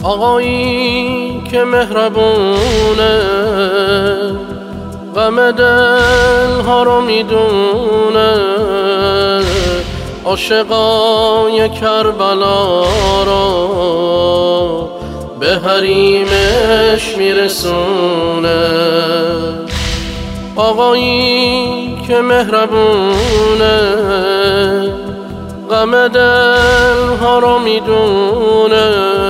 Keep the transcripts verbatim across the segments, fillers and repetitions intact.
آقایی که مهربونه غم دلها رو میدونه، عاشقای کربلا رو به حریمش میرسونه. آقایی که مهربونه غم دلها رو میدونه،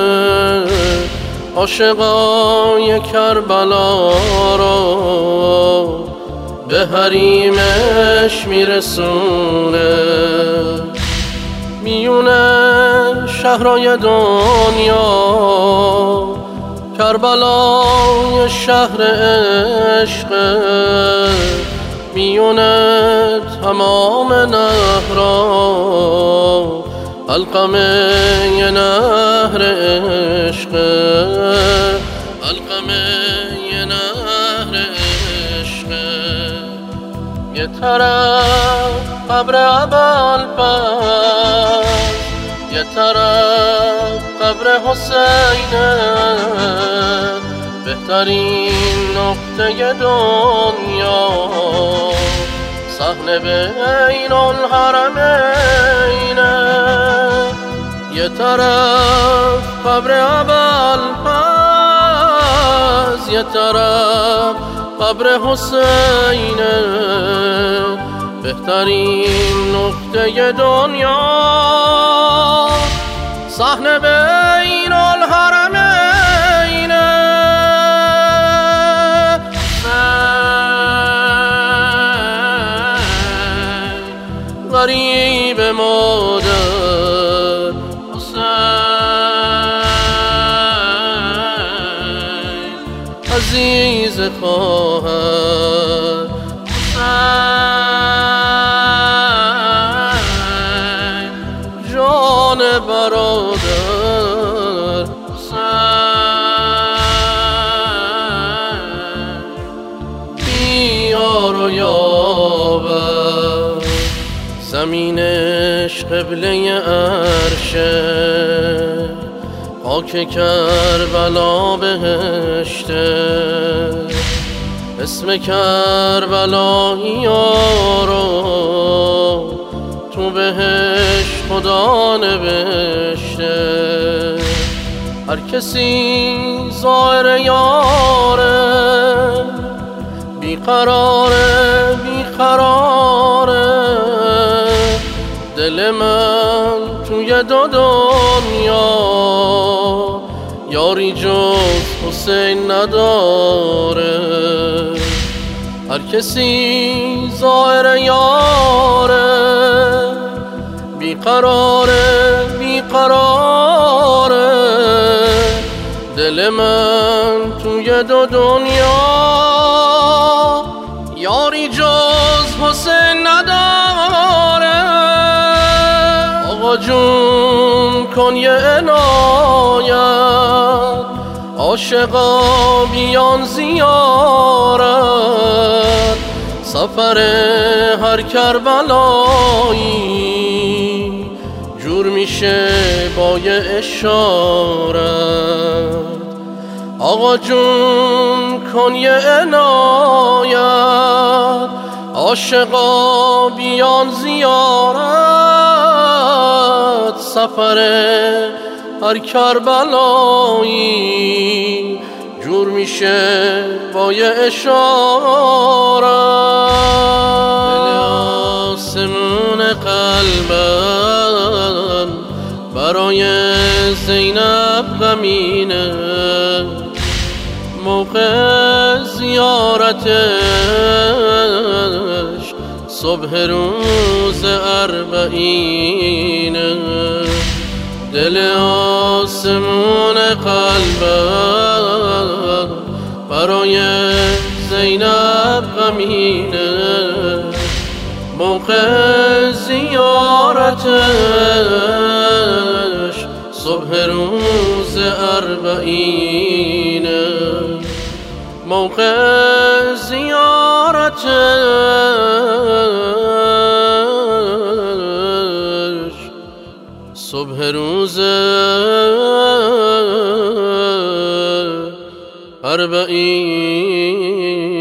عاشقای کربلا رو به حریمش میرسونه. میونه شهرهای دنیا کربلای شهر عشقه، میونه تمام نهرها علقمه یه نهر عشقه، علقمه یه نهر عشقه. یه طرف قبر ابوالفضل، یه طرف قبر حسینه، بهترین نقطه دنیا صحنه بین الحرمینه. یه طرف قبر ابوالفضل، یه طرف قبر حسینه، بهترین نقطه دنیا صحنه بین الحرمینه. غریب مادر حسین، عزیز خواهر حسین، جان برادر حسین. بیار و یاور زمینش قبله عرشه، خاک کربلا بهشته، اسم کربلایی ها رو تو بهشت خدا نوشته. هر کسی ظاهر یاره بیقراره بیقراره، دل من توی دو دنیا یاری جز حسین نداره. هر کسی ظاهر یاره بیقراره بیقراره، دل من توی دو دنیا یاری جز حسین نداره. آقا جون کن یه عنایت، عاشقا بیان زیارت، سفر هر کربلایی جور میشه با یه اشارت. آقا جون کن یه عنایت، عاشقا بیان زیارت، سفر هر کربلایی جور میشه با یه اشارت. دل آسمون قلبم برای زینب غمینه، موقع زیارتش صبح روز اربعینه. دل آسمون قلبم برای زینب غمینه، موقع زیارتش صبح روز اربعینه، موقع زیارتش صبح روز اربعین